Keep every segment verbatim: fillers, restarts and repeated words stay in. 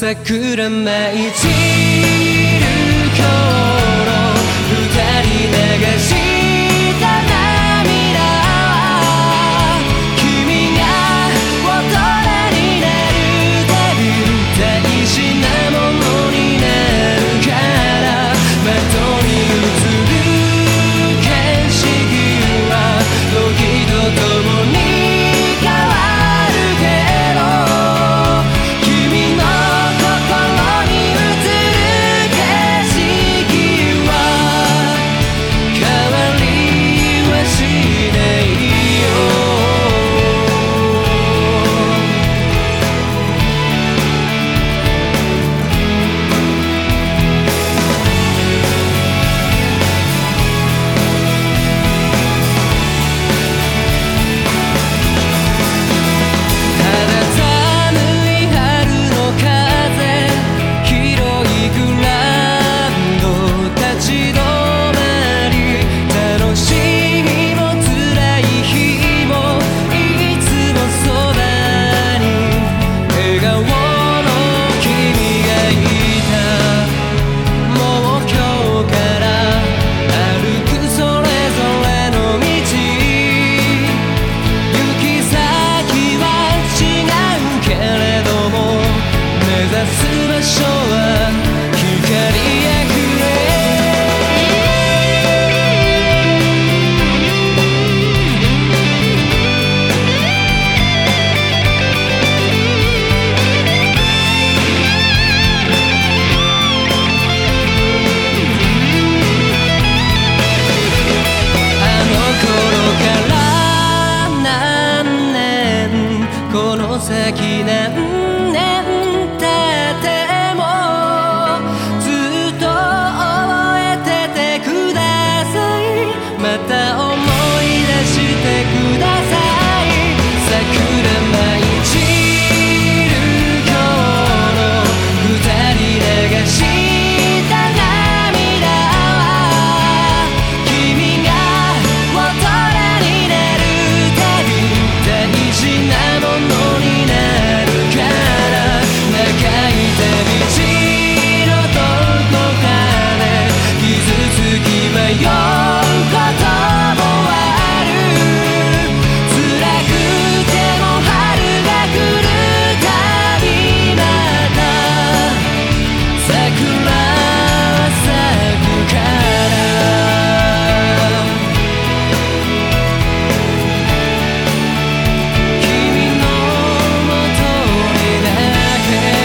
桜舞い散る頃、二人流した涙は君が大人になるたび大事なものになるから、窓に映る景色は時とともに変わるけど、君の心に映る景色は変わりはしないよ。ただ寒い春の風、広いグラウンド立ち止まり、楽しい日も辛い日もいつもそばに笑顔の君がいた。もう今日から歩くそれぞれの道、行き先は違うけれども目指す場所は光あふれ。あの頃から何年、この先何年経ってもずっと覚えててください。また思い出してください。桜舞い散る頃、二人流した涙は君が大人になるたび大事なものになるから、長い旅路のどこかで傷つき迷うこともある。辛くても春が来るたびまた桜は咲くから、君のもとにだけ。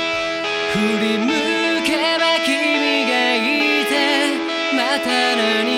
振り向けば君がいて、また何